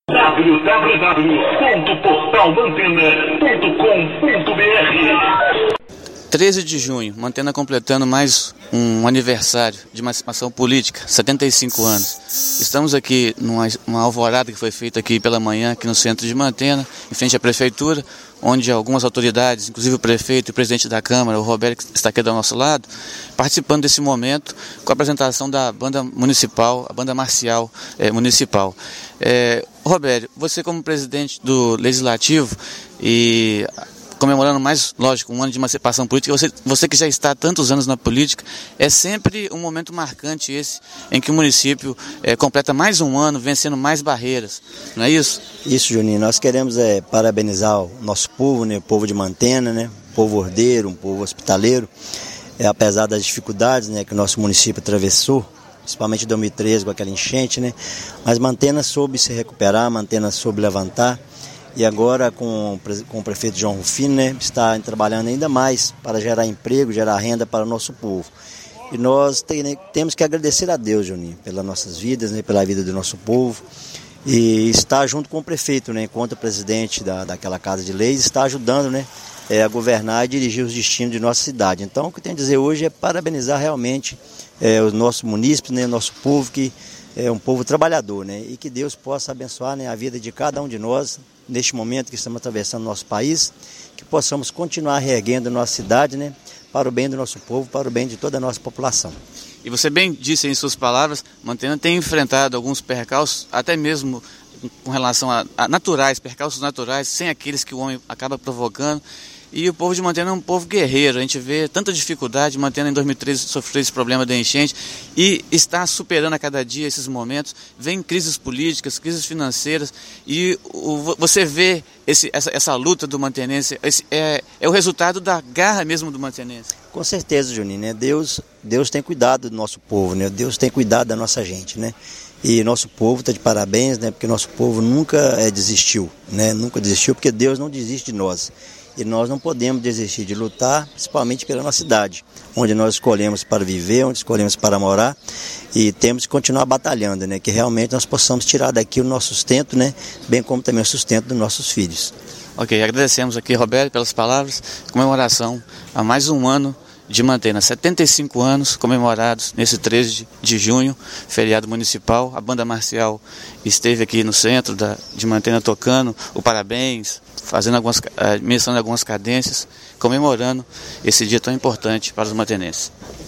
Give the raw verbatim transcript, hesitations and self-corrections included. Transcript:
w w w ponto portal mantena ponto com ponto b r. treze de junho, Mantena completando mais um aniversário de emancipação política, setenta e cinco anos. Estamos aqui numa uma alvorada que foi feita aqui pela manhã, aqui no centro de Mantena, em frente à prefeitura, onde algumas autoridades, inclusive o prefeito e o presidente da Câmara, o Roberto, que está aqui do nosso lado, participando desse momento com a apresentação da banda municipal, a banda marcial é, municipal. É, Roberto, você como presidente do Legislativo e comemorando mais, lógico, um ano de emancipação política, você, você que já está há tantos anos na política, é sempre um momento marcante esse, em que o município é, completa mais um ano, vencendo mais barreiras, não é isso? Isso, Juninho, nós queremos é, parabenizar o nosso povo, né, o povo de Mantena, né, um povo ordeiro, um povo hospitaleiro, é, apesar das dificuldades, né, que o nosso município atravessou, principalmente em dois mil e treze com aquela enchente, né, mas Mantena soube se recuperar, Mantena soube levantar. E agora com, com o prefeito João Rufino, né, está trabalhando ainda mais para gerar emprego, gerar renda para o nosso povo. E nós tem, né, temos que agradecer a Deus, Juninho, pelas nossas vidas, né, pela vida do nosso povo. E estar junto com o prefeito, né, enquanto presidente da, daquela Casa de Leis, está ajudando, né, é, a governar e dirigir os destinos de nossa cidade. Então o que eu tenho a dizer hoje é parabenizar realmente é, os nossos munícipes, né, o nosso povo, que é um povo trabalhador, né, e que Deus possa abençoar, né, a vida de cada um de nós, neste momento que estamos atravessando o nosso país, que possamos continuar reerguendo nossa cidade, né, para o bem do nosso povo, para o bem de toda a nossa população. E você bem disse em suas palavras, Mantena tem enfrentado alguns percalços, até mesmo com relação a, a naturais, percalços naturais, sem aqueles que o homem acaba provocando. E o povo de Mantena é um povo guerreiro, a gente vê tanta dificuldade. Mantena em dois mil e treze sofreu esse problema da enchente e está superando a cada dia esses momentos. Vem crises políticas, crises financeiras e o, você vê esse, essa, essa luta do mantenense, esse, é, é o resultado da garra mesmo do mantenense. Com certeza, Juninho, né? Deus, Deus tem cuidado do nosso povo, né? Deus tem cuidado da nossa gente, né? E nosso povo está de parabéns, né? Porque nosso povo nunca é, desistiu, né? Nunca desistiu, porque Deus não desiste de nós. E nós não podemos desistir de lutar, principalmente pela nossa cidade, onde nós escolhemos para viver, onde escolhemos para morar, e temos que continuar batalhando, né? Que realmente nós possamos tirar daqui o nosso sustento, né? Bem como também o sustento dos nossos filhos. Ok, agradecemos aqui, Roberto, pelas palavras. Comemoração a mais um ano de Mantena, setenta e cinco anos comemorados nesse treze de junho, feriado municipal. A banda marcial esteve aqui no centro da, de Mantena tocando o parabéns, fazendo algumas, mencionando algumas cadências, comemorando esse dia tão importante para os mantenenses.